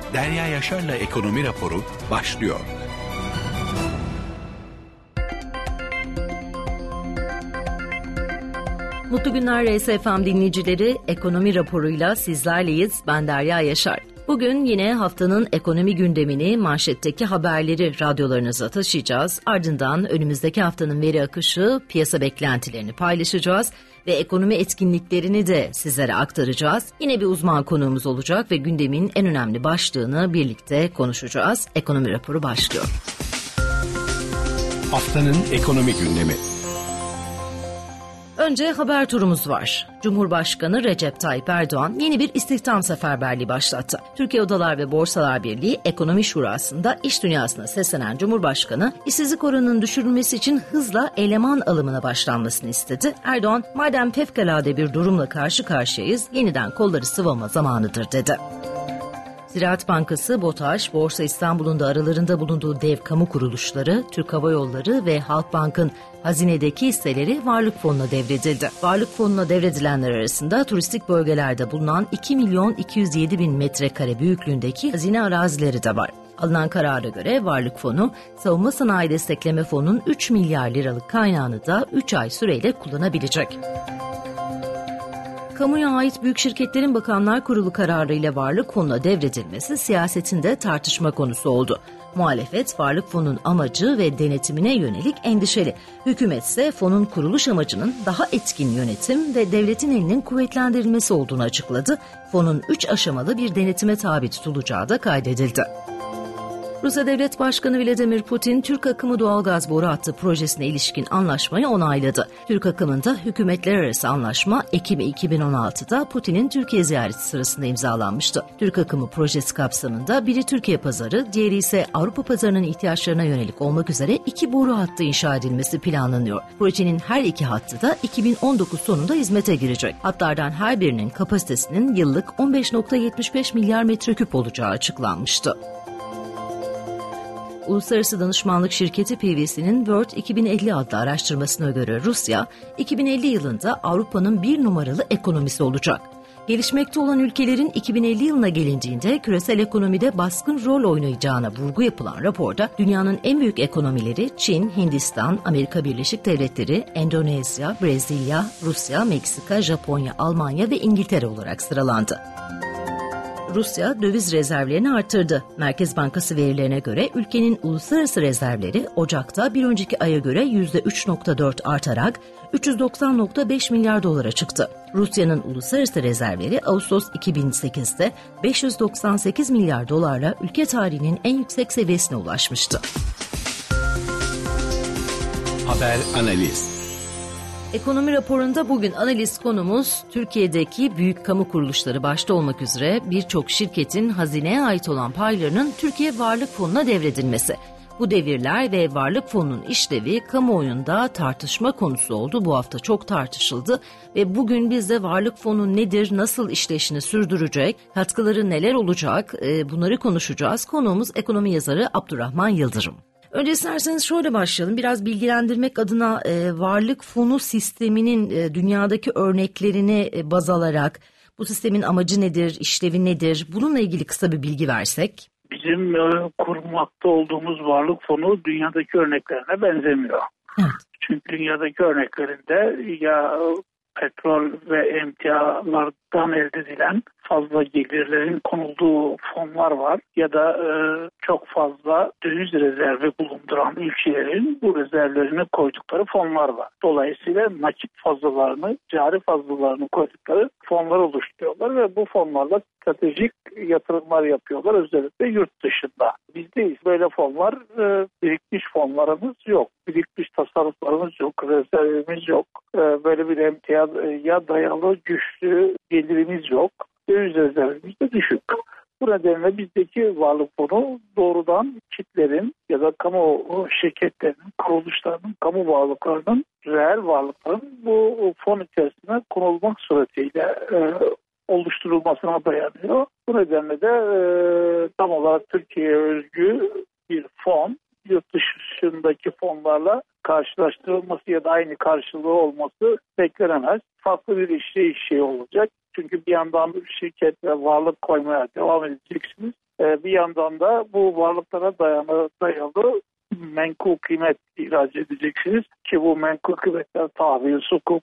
Derya Yaşar'la Ekonomi Raporu başlıyor. Mutlu günler RSFM dinleyicileri. Ekonomi raporuyla sizlerleyiz. Ben Derya Yaşar. Bugün yine haftanın ekonomi gündemini, manşetteki haberleri radyolarınıza taşıyacağız. Ardından önümüzdeki haftanın veri akışı, piyasa beklentilerini paylaşacağız ve ekonomi etkinliklerini de sizlere aktaracağız. Yine bir uzman konuğumuz olacak ve gündemin en önemli başlığını birlikte konuşacağız. Ekonomi raporu başlıyor. Haftanın ekonomi gündemi. Önce haber turumuz var. Cumhurbaşkanı Recep Tayyip Erdoğan yeni bir istihdam seferberliği başlattı. Türkiye Odalar ve Borsalar Birliği Ekonomi Şurası'nda iş dünyasına seslenen Cumhurbaşkanı, işsizlik oranının düşürülmesi için hızla eleman alımına başlanmasını istedi. Erdoğan, madem fevkalade bir durumla karşı karşıyayız, yeniden kolları sıvama zamanıdır dedi. Ziraat Bankası, BOTAŞ, Borsa İstanbul'un da aralarında bulunduğu dev kamu kuruluşları, Türk Hava Yolları ve Halkbank'ın hazinedeki hisseleri Varlık Fonu'na devredildi. Varlık Fonu'na devredilenler arasında turistik bölgelerde bulunan 2.207.000 metrekare büyüklüğündeki hazine arazileri de var. Alınan karara göre Varlık Fonu, Savunma Sanayi Destekleme Fonu'nun 3 milyar liralık kaynağını da 3 ay süreyle kullanabilecek. Kamuya ait büyük şirketlerin Bakanlar Kurulu kararıyla Varlık Fonu'na devredilmesi siyasetinde tartışma konusu oldu. Muhalefet, Varlık Fonu'nun amacı ve denetimine yönelik endişeli. Hükümet ise fonun kuruluş amacının daha etkin yönetim ve devletin elinin kuvvetlendirilmesi olduğunu açıkladı. Fonun 3 aşamalı bir denetime tabi tutulacağı da kaydedildi. Rusya Devlet Başkanı Vladimir Putin, Türk Akımı Doğalgaz Boru Hattı projesine ilişkin anlaşmayı onayladı. Türk Akımı'nda hükümetler arası anlaşma Ekim 2016'da Putin'in Türkiye ziyareti sırasında imzalanmıştı. Türk Akımı projesi kapsamında biri Türkiye pazarı, diğeri ise Avrupa pazarının ihtiyaçlarına yönelik olmak üzere 2 boru hattı inşa edilmesi planlanıyor. Projenin her 2 hattı da 2019 sonunda hizmete girecek. Hatlardan her birinin kapasitesinin yıllık 15.75 milyar metreküp olacağı açıklanmıştı. Uluslararası Danışmanlık Şirketi PwC'nin World 2050 adlı araştırmasına göre Rusya, 2050 yılında Avrupa'nın 1 numaralı ekonomisi olacak. Gelişmekte olan ülkelerin 2050 yılına gelindiğinde küresel ekonomide baskın rol oynayacağına vurgu yapılan raporda dünyanın en büyük ekonomileri Çin, Hindistan, Amerika Birleşik Devletleri, Endonezya, Brezilya, Rusya, Meksika, Japonya, Almanya ve İngiltere olarak sıralandı. Rusya döviz rezervlerini artırdı. Merkez Bankası verilerine göre ülkenin uluslararası rezervleri Ocak'ta bir önceki aya göre %3.4 artarak 390.5 milyar dolara çıktı. Rusya'nın uluslararası rezervleri Ağustos 2008'de 598 milyar dolarla ülke tarihinin en yüksek seviyesine ulaşmıştı. Haber analiz. Ekonomi raporunda bugün analiz konumuz Türkiye'deki büyük kamu kuruluşları başta olmak üzere birçok şirketin hazineye ait olan paylarının Türkiye Varlık Fonu'na devredilmesi. Bu devirler ve Varlık Fonu'nun işlevi kamuoyunda tartışma konusu oldu. Bu hafta çok tartışıldı ve bugün biz de Varlık Fonu nedir, nasıl işleyişini sürdürecek, katkıları neler olacak bunları konuşacağız. Konuğumuz ekonomi yazarı Abdurrahman Yıldırım. Önce isterseniz şöyle başlayalım. Biraz bilgilendirmek adına Varlık Fonu sisteminin dünyadaki örneklerini baz alarak bu sistemin amacı nedir, işlevi nedir? Bununla ilgili kısa bir bilgi versek. Bizim kurmakta olduğumuz Varlık Fonu dünyadaki örneklerine benzemiyor. Evet. Çünkü dünyadaki örneklerinde ya petrol ve emtialardan elde edilen fazla gelirlerin konulduğu fonlar var ya da çok fazla döviz rezervi bulunduran ülkelerin bu rezervlerini koydukları fonlar var. Dolayısıyla nakit fazlalarını, cari fazlalarını koydukları fonlar oluşturuyorlar ve bu fonlarla stratejik yatırımlar yapıyorlar özellikle yurt dışında. Bizdeyiz. Böyle fonlar, birikmiş fonlarımız yok. Birikmiş tasarruflarımız yok, rezervimiz yok. Böyle bir emtiaya dayalı güçlü gelirimiz yok. Döviz rezervimiz de düşük. Bu nedenle bizdeki Varlık Fonu doğrudan kitlerin ya da kamu şirketlerinin, kuruluşlarının, kamu varlıklarının, reel varlıkların bu fon içerisine konulmak suretiyle oluşturulmasına dayanıyor. Bu nedenle de tam olarak Türkiye'ye özgü bir fon, yurt dışındaki fonlarla karşılaştırılması ya da aynı karşılığı olması beklenemez. Farklı bir işleyiş olacak. Çünkü bir yandan şirket ve varlık koymaya devam edeceksiniz. Bir yandan da bu varlıklara dayalı menkul kıymet ihraç edeceksiniz ki bu menkul kıymetler tahvil, sukuk,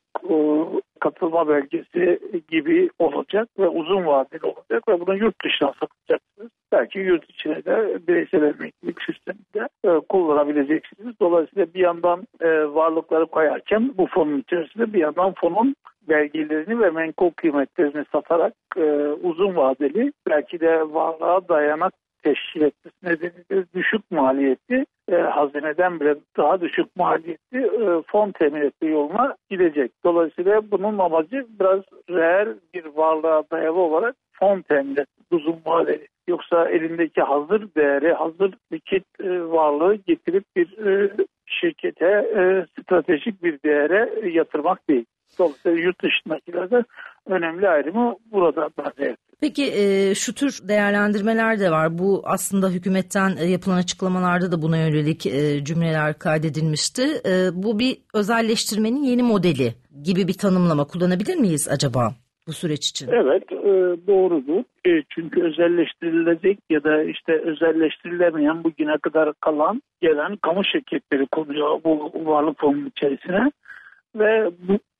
katılma belgesi gibi olacak ve uzun vadeli olacak ve bunu yurt dışına satacaksınız. Belki yurt içine de bireysel emeklilik sisteminde kullanabileceksiniz. Dolayısıyla bir yandan varlıkları koyarken bu fonun içerisinde bir yandan fonun belgelerini ve menkul kıymetlerini satarak uzun vadeli belki de varlığa dayanak teşkil etmesi nedeniyle düşük maliyetli, hazineden bile daha düşük maliyetli fon temin etme yoluna gidecek. Dolayısıyla bunun amacı biraz reel bir varlığa dayalı olarak fon temin etmek uzun vadeli. Yoksa elindeki hazır değeri, hazır likit varlığı getirip bir şirkete stratejik bir değere yatırmak değil. Dolayısıyla yurt dışındakilerde önemli ayrımı burada bence. Peki şu tür değerlendirmeler de var. Bu aslında hükümetten yapılan açıklamalarda da buna yönelik cümleler kaydedilmişti. Bu bir özelleştirmenin yeni modeli gibi bir tanımlama kullanabilir miyiz acaba bu süreç için? Evet, doğrudur. Çünkü özelleştirilecek ya da işte özelleştirilemeyen bugüne kadar gelen kamu şirketleri konuyor bu varlık fonunun içerisine ve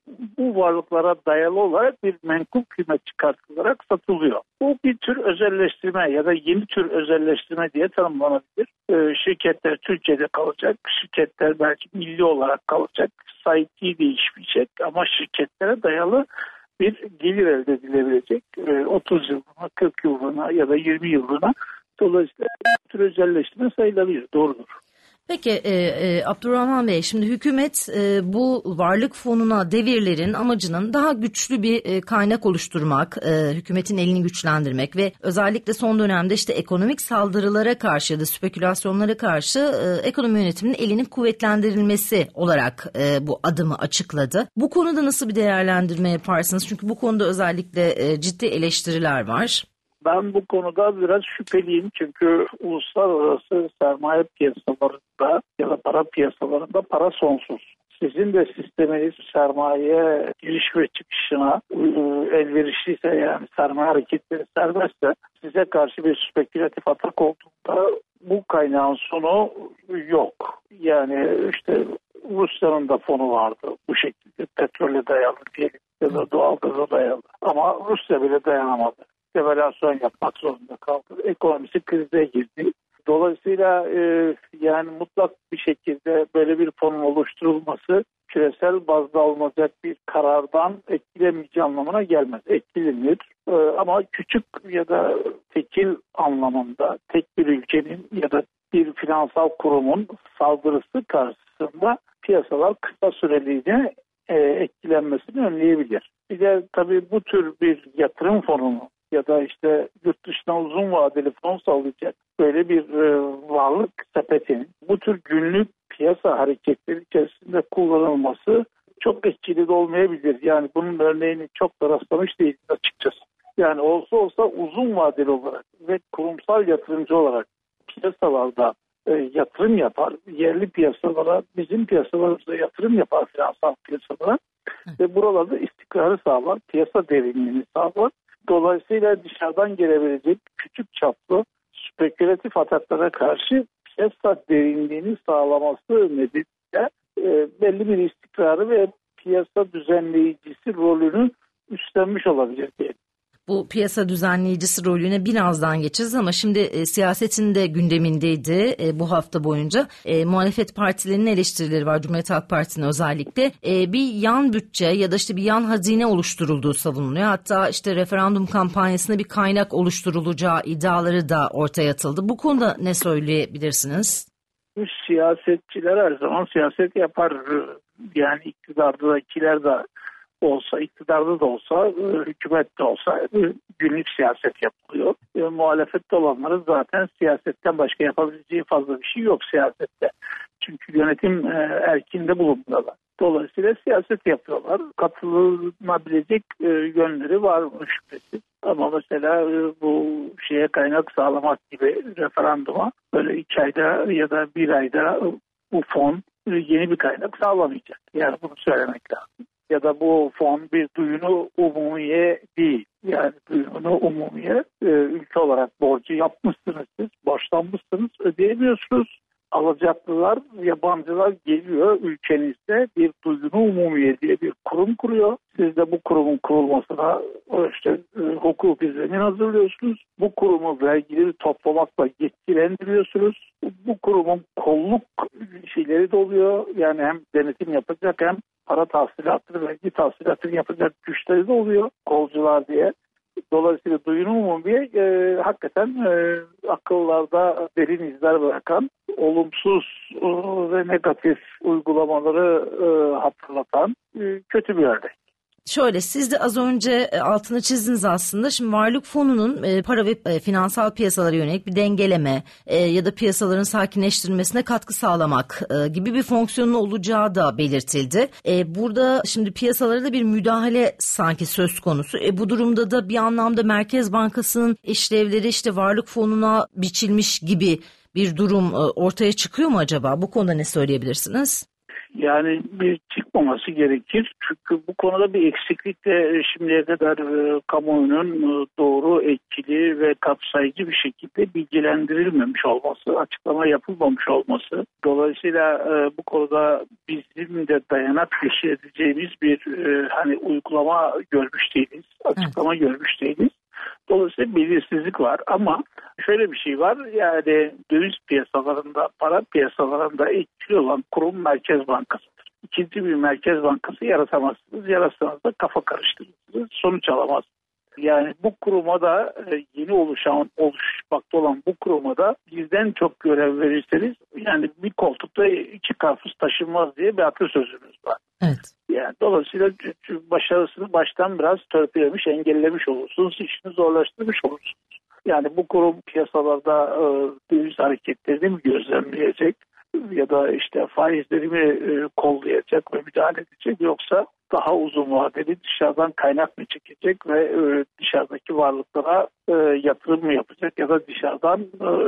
bu varlıklara dayalı olarak bir menkul kıymet çıkartılarak satılıyor. Bu bir tür özelleştirme ya da yeni tür özelleştirme diye tanımlanabilir. Şirketler Türkiye'de kalacak, şirketler belki milli olarak kalacak, sahipliği değişmeyecek ama şirketlere dayalı bir gelir elde edilebilecek 30 yıllığına, 40 yıllığına ya da 20 yıllığına. Dolayısıyla bir tür özelleştirme sayılabilir, doğrudur. Peki Abdurrahman Bey, şimdi hükümet bu varlık fonuna devirlerin amacının daha güçlü bir kaynak oluşturmak, hükümetin elini güçlendirmek ve özellikle son dönemde işte ekonomik saldırılara karşı ya da spekülasyonlara karşı ekonomi yönetiminin elinin kuvvetlendirilmesi olarak bu adımı açıkladı. Bu konuda nasıl bir değerlendirme yaparsınız? Çünkü bu konuda özellikle ciddi eleştiriler var. Ben bu konuda biraz şüpheliyim çünkü uluslararası sermaye piyasalarında ya da para piyasalarında para sonsuz. Sizin de sisteminiz sermaye giriş ve çıkışına elverişliyse, yani sermaye hareketleri serbestse, size karşı bir spekülatif atak olduğunda bu kaynağın sonu yok. Yani işte Rusya'nın da fonu vardı bu şekilde, petrole dayalı diyelim ya da doğalgaza dayalı, ama Rusya bile dayanamadı. Devalüasyon yapmak zorunda kaldı. Ekonomisi krize girdi. Dolayısıyla yani mutlak bir şekilde böyle bir fonun oluşturulması küresel bazda alınacak bir karardan etkilemeyeceği anlamına gelmez. Etkilenir ama küçük ya da tekil anlamında tek bir ülkenin ya da bir finansal kurumun saldırısı karşısında piyasalar kısa süreliğine etkilenmesini önleyebilir. Bir de tabii bu tür bir yatırım fonunu ya da işte yurt dışına uzun vadeli fon sağlayacak böyle bir varlık sepetinin bu tür günlük piyasa hareketleri içerisinde kullanılması çok etkili de olmayabilir. Yani bunun örneğini çok da rastlamış değiliz açıkçası. Yani olsa uzun vadeli olarak ve kurumsal yatırımcı olarak piyasalarda yatırım yapar, yerli piyasalara, bizim piyasalarımızda yatırım yapar, finansal piyasalara ve buralarda istikrarı sağlar, piyasa derinliğini sağlar. Dolayısıyla dışarıdan gelebilecek küçük çaplı spekülatif ataklara karşı piyasa derinliğini sağlaması nedeniyle belli bir istikrarı ve piyasa düzenleyicisi rolünü üstlenmiş olabilir diye. Bu piyasa düzenleyicisi rolüne birazdan geçeceğiz ama şimdi siyasetin de gündemindeydi bu hafta boyunca. Muhalefet partilerinin eleştirileri var, Cumhuriyet Halk Partisi'nin özellikle. Bir yan bütçe ya da işte bir yan hazine oluşturulduğu savunuluyor. Hatta işte referandum kampanyasında bir kaynak oluşturulacağı iddiaları da ortaya atıldı. Bu konuda ne söyleyebilirsiniz? Bu siyasetçiler her zaman siyaset yapar. Yani iktidardakiler de olsa, iktidarda da olsa, hükümet de olsa günlük siyaset yapılıyor. Muhalefette olanların zaten siyasetten başka yapabileceği fazla bir şey yok siyasette. Çünkü yönetim erkinde bulunmuyorlar. Dolayısıyla siyaset yapıyorlar. Katılınabilecek yönleri var şüphesiz. Ama mesela bu şeye kaynak sağlamak gibi referanduma böyle 2 ayda ya da 1 ayda bu fon yeni bir kaynak sağlamayacak. Yani bunu söylemek lazım. Ya da bu fon bir duyunu umumiye değil. Yani duyunu umumiye ülke garanti olarak borcu yapmışsınız siz, borçlanmışsınız, ödeyemiyorsunuz. Alacaklılar, yabancılar geliyor ülkenizde bir duygunu umumiye diye bir kurum kuruyor. Siz de bu kurumun kurulmasına hukuki zemin hazırlıyorsunuz. Bu kurumu vergileri toplamakla yetkilendiriyorsunuz. Bu kurumun kolluk şeyleri de oluyor. Yani hem denetim yapacak hem para tahsilatı, vergi tahsilatını yapacak güçleri de oluyor kolcular diye. Dolayısıyla duyunu umumiye hakikaten akıllarda derin izler bırakan, olumsuz ve negatif uygulamaları hatırlatan kötü bir örnek. Şöyle, siz de az önce altını çizdiniz aslında. Şimdi varlık fonunun para ve finansal piyasalara yönelik bir dengeleme ya da piyasaların sakinleştirilmesine katkı sağlamak gibi bir fonksiyonu olacağı da belirtildi. Burada şimdi piyasalara da bir müdahale sanki söz konusu. Bu durumda da bir anlamda Merkez Bankası'nın işlevleri işte varlık fonuna biçilmiş gibi bir durum ortaya çıkıyor mu acaba? Bu konuda ne söyleyebilirsiniz? Yani bir çıkmaması gerekir. Çünkü bu konuda bir eksiklik de şimdiye kadar kamuoyunun doğru, etkili ve kapsayıcı bir şekilde bilgilendirilmemiş olması, açıklama yapılmamış olması. Dolayısıyla bu konuda bizim de dayanak teşkil edeceğimiz bir uygulama görmüş değiliz, açıklama görmüş değiliz. Dolayısıyla belirsizlik var ama şöyle bir şey var, yani döviz piyasalarında, para piyasalarında etkili olan kurum Merkez Bankası'dır. İkinci bir Merkez Bankası yaratamazsınız, yaratsanız da kafa karıştırırsınız, sonuç alamazsınız. Yani bu kuruma da yeni oluşmakta olan bu kuruma da bizden çok görev verirseniz, yani bir koltukta iki karpuz taşınmaz diye bir atasözümüz var. Evet. Yani dolayısıyla başarısını baştan biraz törpülemiş, engellemiş olursunuz, işini zorlaştırmış olursunuz. Yani bu kurum piyasalarda döviz hareketlerini mi gözlemleyecek ya da işte faizleri mi kollayacak ve müdahale edecek, yoksa daha uzun vadeli dışarıdan kaynak mı çekecek ve dışarıdaki varlıklara yatırım mı yapacak ya da dışarıdan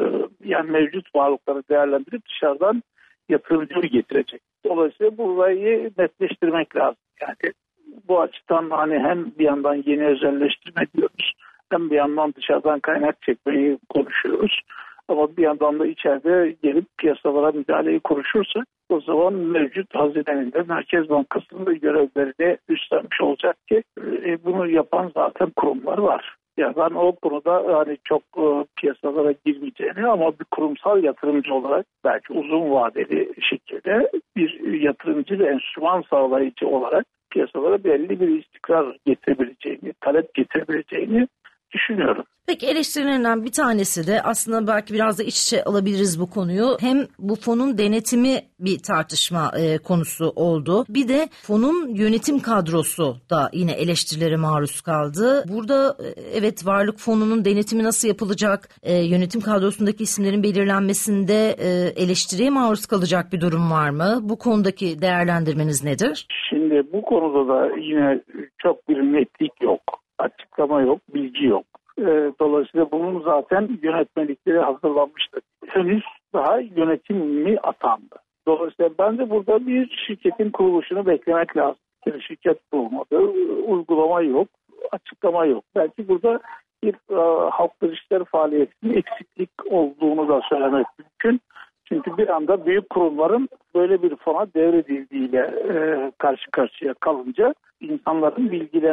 yani mevcut varlıkları değerlendirip dışarıdan yatırımcı mı getirecek? Dolayısıyla burayı netleştirmek lazım. Yani bu açıdan hem bir yandan yeni özelleştirme diyoruz, hem bir yandan dışarıdan kaynak çekmeyi konuşuyoruz. Ama bir yandan da içeride gelip piyasalara müdahaleyi konuşursak, o zaman mevcut hazinenin de Merkez Bankası'nın da görevlerini üstlenmiş olacak ki bunu yapan zaten kurumlar var. Yani ben o konuda çok piyasalara girmeyeceğini ama bir kurumsal yatırımcı olarak belki uzun vadeli şekilde bir yatırımcı ve enstrüman sağlayıcı olarak piyasalara belli bir istikrar getirebileceğini, talep getirebileceğini düşünüyorum. Peki, eleştirilerinden bir tanesi de aslında belki biraz da iç içe alabiliriz bu konuyu. Hem bu fonun denetimi bir tartışma konusu oldu. Bir de fonun yönetim kadrosu da yine eleştirilere maruz kaldı. Burada evet, varlık fonunun denetimi nasıl yapılacak? Yönetim kadrosundaki isimlerin belirlenmesinde eleştiriye maruz kalacak bir durum var mı? Bu konudaki değerlendirmeniz nedir? Şimdi bu konuda da yine çok bir netlik yok, açıklama yok, bilgi yok. Dolayısıyla bunun zaten yönetmelikleri hazırlanmıştır. Henüz daha yönetim mi atandı? Dolayısıyla bence burada bir şirketin kuruluşunu beklemek lazım. Yani şirket kurulmadı, uygulama yok, açıklama yok. Belki burada bir halk ilişkileri faaliyetinin eksiklik olduğunu da söylemek mümkün. Çünkü bir anda büyük kurumların böyle bir fona devredildiğiyle karşı karşıya kalınca insanların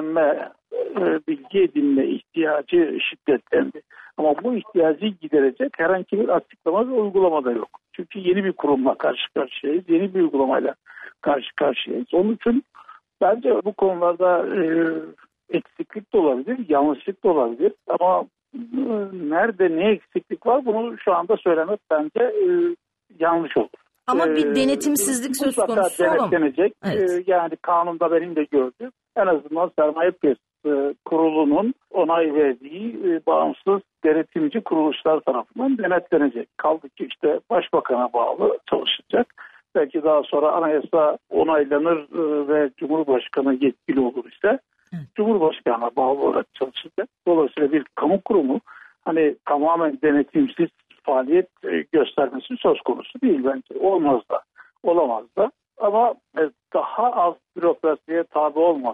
bilgi edinme ihtiyacı şiddetlendi. Ama bu ihtiyacı giderecek herhangi bir açıklama ve uygulama da yok. Çünkü yeni bir kurumla karşı karşıyayız, yeni bir uygulamayla karşı karşıyayız. Onun için bence bu konularda eksiklik de olabilir, yanlışlık da olabilir. Ama nerede ne eksiklik var, bunu şu anda söylemek bence yanlış olur. Ama bir denetimsizlik söz konusu denetlenecek. Evet. Yani kanunda benim de gördüğüm, en azından Sermaye Piyasası Kurulu'nun onay verdiği bağımsız denetimci kuruluşlar tarafından denetlenecek. Kaldı ki işte Başbakan'a bağlı çalışacak. Belki daha sonra anayasa onaylanır ve Cumhurbaşkanı yetkili olur ise Cumhurbaşkanı'na bağlı olarak çalışacak. Dolayısıyla bir kamu kurumu tamamen denetimsiz faaliyet göstermesi söz konusu değil bence. Olmaz da, olamaz da. Ama daha az bürokrasiye tabi olması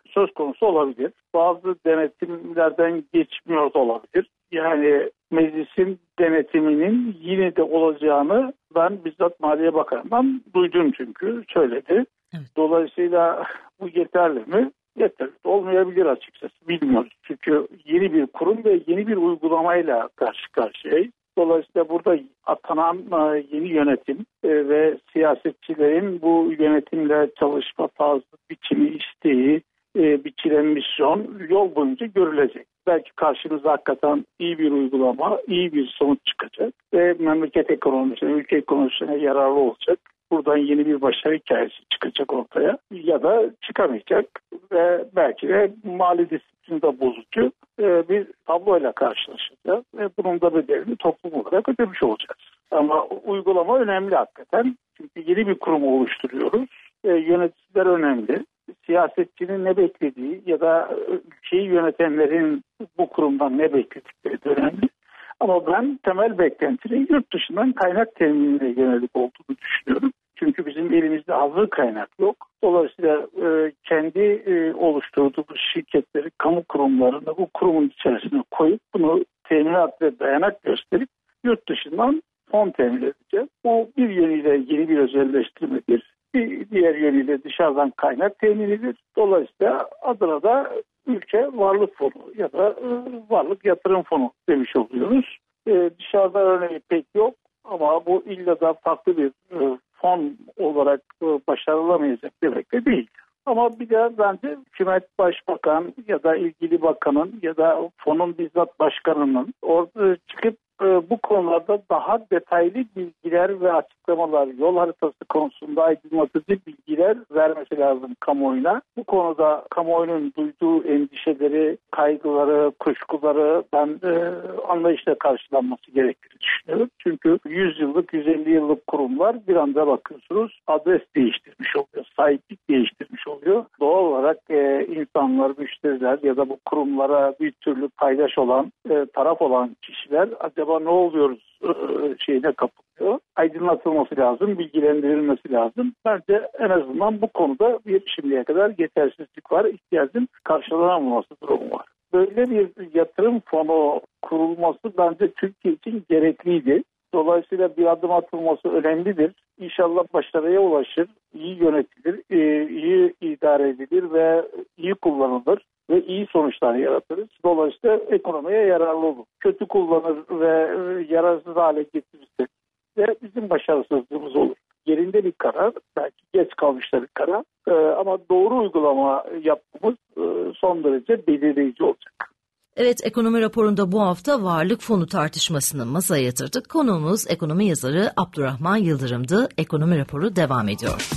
söz konusu olabilir. Bazı denetimlerden geçmiyor da olabilir. Yani meclisin denetiminin yine de olacağını ben bizzat Maliye Bakanı'ndan duydum, çünkü söyledi. Evet. Dolayısıyla bu yeterli mi? Yeterli olmayabilir açıkçası. Bilmiyoruz. Çünkü yeni bir kurum ve yeni bir uygulamayla karşı karşıyayız. Dolayısıyla burada atanan yeni yönetim ve siyasetçilerin bu yönetimle çalışma tarzı, biçimi, isteği, biçilen misyon yol boyunca görülecek. Belki karşımıza hakikaten iyi bir uygulama, iyi bir sonuç çıkacak ve memleket ekonomisine, ülke ekonomisine yararlı olacak. Buradan yeni bir başarı hikayesi çıkacak ortaya, ya da çıkamayacak ve belki de mali disiplinde bozucu bir tabloyla karşılaşacağız ve bunun da bedelini toplum olarak ödemiş olacağız. Ama uygulama önemli hakikaten, çünkü yeni bir kurum oluşturuyoruz. Yöneticiler önemli. Siyasetçinin ne beklediği ya da ülkeyi yönetenlerin bu kurumdan ne bekledikleri de önemli. Ama ben temel beklentinin yurt dışından kaynak teminine yönelik olduğunu düşünüyorum. Çünkü bizim elimizde hazır kaynak yok. Dolayısıyla kendi oluşturduğumuz şirketleri, kamu kurumlarını bu kurumun içerisine koyup bunu teminat ve dayanak gösterip yurt dışından fon temin edeceğiz. Bu bir yönüyle yeni bir özelleştirmedir. Bir diğer yönüyle dışarıdan kaynak teminidir. Dolayısıyla adına da ülke varlık fonu ya da varlık yatırım fonu demiş oluyoruz. Dışarıda örneği pek yok ama bu illa da farklı bir fon olarak başarılamayacak demek de değil. Ama bir de bence hükümet, başbakan ya da ilgili bakanın ya da fonun bizzat başkanının orada çıkıp bu konularda daha detaylı bilgiler ve açıklamalar, yol haritası konusunda aydınlatıcı bilgiler vermesi lazım kamuoyuna. Bu konuda kamuoyunun duyduğu endişeleri, kaygıları, kuşkuları ben anlayışla karşılanması gerektiğini düşünüyorum. Çünkü 100 yıllık, 150 yıllık kurumlar bir anda bakıyorsunuz adres değiştirmiş oluyor, sahiplik değiştirmiş oluyor. Doğal olarak insanlar, müşteriler ya da bu kurumlara bir türlü paydaş olan, taraf olan kişiler acaba ne oluyoruz şeyine kapılıyor. Aydınlatılması lazım, bilgilendirilmesi lazım. Bence en azından bu konuda şimdiye kadar yetersizlik var, ihtiyacın karşılanamaması durumu var. Böyle bir yatırım fonu kurulması bence Türkiye için gerekliydi. Dolayısıyla bir adım atılması önemlidir. İnşallah başarıya ulaşır, iyi yönetilir, iyi idare edilir ve iyi kullanılır ve iyi sonuçlar yaratırız. Dolayısıyla ekonomiye yararlı olur. Kötü kullanır ve yararsız hale getirirsek de bizim başarısızlığımız olur. Yerinde bir karar, belki geç kalmışta bir karar ama doğru uygulama yapmamız son derece belirleyici olacak. Evet, ekonomi raporunda bu hafta varlık fonu tartışmasını masaya yatırdık. Konuğumuz ekonomi yazarı Abdurrahman Yıldırım'dı. Ekonomi raporu devam ediyor.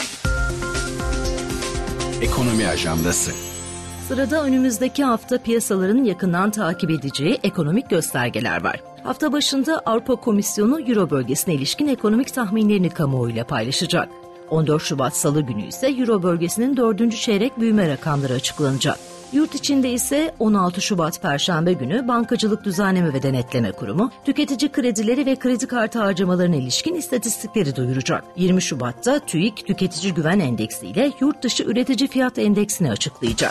Ekonomi ajandası. Sırada önümüzdeki hafta piyasaların yakından takip edeceği ekonomik göstergeler var. Hafta başında Avrupa Komisyonu Euro bölgesine ilişkin ekonomik tahminlerini kamuoyuyla paylaşacak. 14 Şubat Salı günü ise Euro bölgesinin 4. çeyrek büyüme rakamları açıklanacak. Yurt içinde ise 16 Şubat Perşembe günü Bankacılık Düzenleme ve Denetleme Kurumu, tüketici kredileri ve kredi kartı harcamalarına ilişkin istatistikleri duyuracak. 20 Şubat'ta TÜİK Tüketici Güven Endeksi ile Yurt Dışı Üretici Fiyat Endeksini açıklayacak.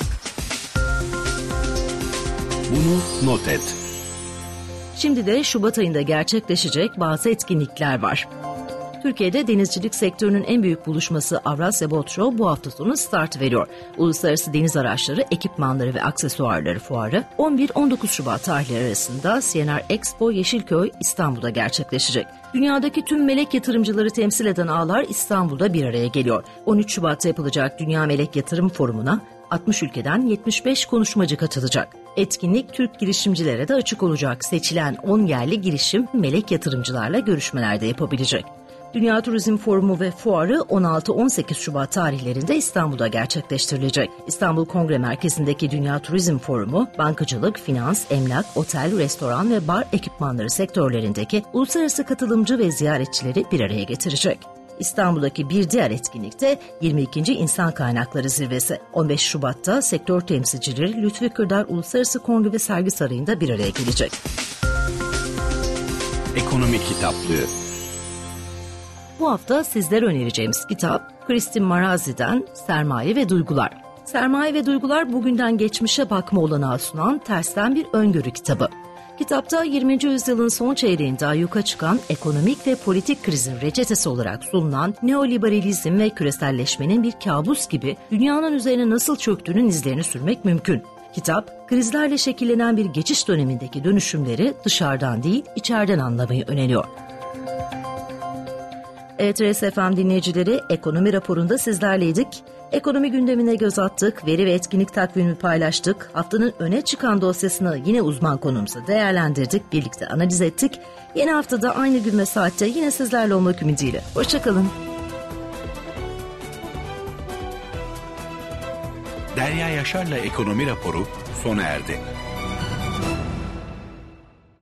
Bunu not et. Şimdi de Şubat ayında gerçekleşecek bazı etkinlikler var. Türkiye'de denizcilik sektörünün en büyük buluşması Avrasya Boat Show bu hafta sonu start veriyor. Uluslararası Deniz Araçları, Ekipmanları ve Aksesuarları Fuarı 11-19 Şubat tarihleri arasında CNR Expo Yeşilköy İstanbul'da gerçekleşecek. Dünyadaki tüm melek yatırımcıları temsil eden ağlar İstanbul'da bir araya geliyor. 13 Şubat'ta yapılacak Dünya Melek Yatırım Forumu'na 60 ülkeden 75 konuşmacı katılacak. Etkinlik Türk girişimcilere de açık olacak. Seçilen 10 yerli girişim melek yatırımcılarla görüşmelerde yapabilecek. Dünya Turizm Forumu ve Fuarı 16-18 Şubat tarihlerinde İstanbul'da gerçekleştirilecek. İstanbul Kongre Merkezi'ndeki Dünya Turizm Forumu, bankacılık, finans, emlak, otel, restoran ve bar ekipmanları sektörlerindeki uluslararası katılımcı ve ziyaretçileri bir araya getirecek. İstanbul'daki bir diğer etkinlikte 22. İnsan Kaynakları Zirvesi. 15 Şubat'ta sektör temsilcileri Lütfi Kırdar Uluslararası Kongre ve Sergi Sarayı'nda bir araya gelecek. Ekonomi kitaplığı. Bu hafta sizlere önereceğimiz kitap Christine Marazi'den Sermaye ve Duygular. Sermaye ve Duygular bugünden geçmişe bakma olanağı sunan tersten bir öngörü kitabı. Kitapta 20. yüzyılın son çeyreğinde ayyuka çıkan ekonomik ve politik krizin reçetesi olarak sunulan neoliberalizm ve küreselleşmenin bir kabus gibi dünyanın üzerine nasıl çöktüğünün izlerini sürmek mümkün. Kitap, krizlerle şekillenen bir geçiş dönemindeki dönüşümleri dışarıdan değil, içeriden anlamayı öneriyor. Evet, RSFM dinleyicileri, ekonomi raporunda sizlerleydik. Ekonomi gündemine göz attık, veri ve etkinlik takvimini paylaştık. Haftanın öne çıkan dosyasını yine uzman konumuza değerlendirdik, birlikte analiz ettik. Yeni haftada aynı gün ve saatte yine sizlerle olmak ümidiyle. Hoşçakalın. Derya Yaşar'la Ekonomi Raporu sona erdi.